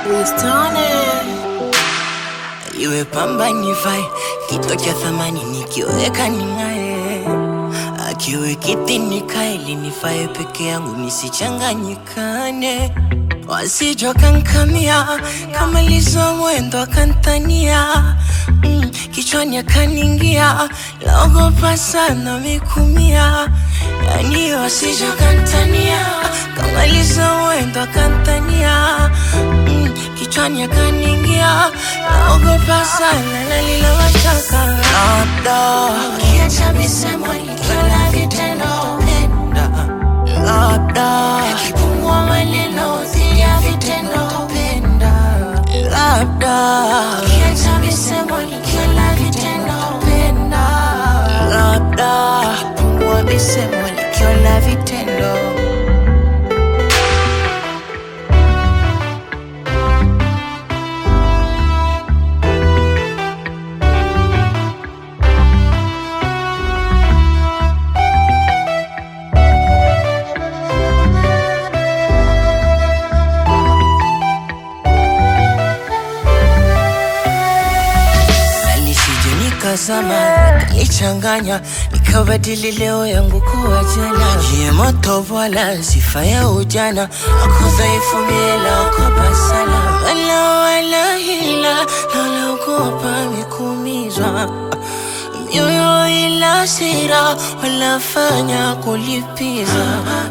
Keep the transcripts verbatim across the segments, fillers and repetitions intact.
Wistone iwe pamba nifai, kito cha thamani nikiweka ning'ae. Akiwe kiti nikae linifai peke yangu nisichanganyikane. Wasijo kankamia kama lizo mwendo akantania. mm, Kichwani akaningia laogopa sana mikumia. Yani wasijo kantania kama lizo mwendo akantania. mm, Kichwani akaningia laogopa sana na lila wachaka. Labda ukiacha misemo nikiona vitendo penda. Labda Kipungua maneno zidi ya vitendo penda. Labda Ukiacha misemo nikiona vitendo penda. Labda Kipungua misemo nikiona vitendo. Kazama, nikalichanganya, nikabadili leo yangu kuwa jana. Jie moto wala sifa ya ujana, ako dhaifu miela okopa sana. Wala wala hila, lala okopa mikumizwa. Mioyo ila sira, wala fanya kulipiza.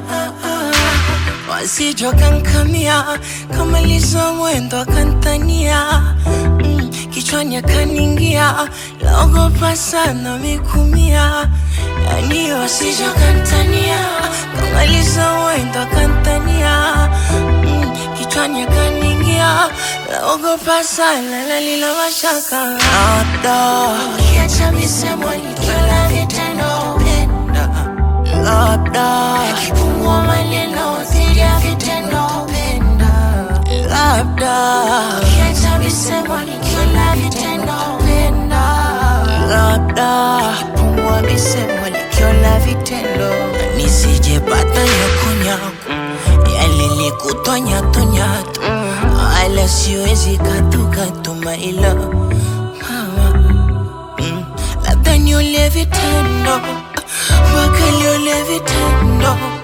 Wasijo kankamia, kama lizo mwendo akantania. mm, Kichwani akaningia laogopa sana mikumia. Yani wasijo kantania kama lizo mwendo akantania. mm, Kichwani akaningia laogopa sana na lila washaka. Labda Ukiacha misemo nikiona vitendo penda. Labda Kipungua maneno zidi ya vitendo penda. Labda Ukiacha misemo nikiona vitendo penda. Labda Kipungua misemo nikiona vitendo. nisijepata nyakunyaku yale likutonya tonyatu. Wala siwezi katukatu maila mama. mm. Labda niole vitendo, mpaka niole vitendo.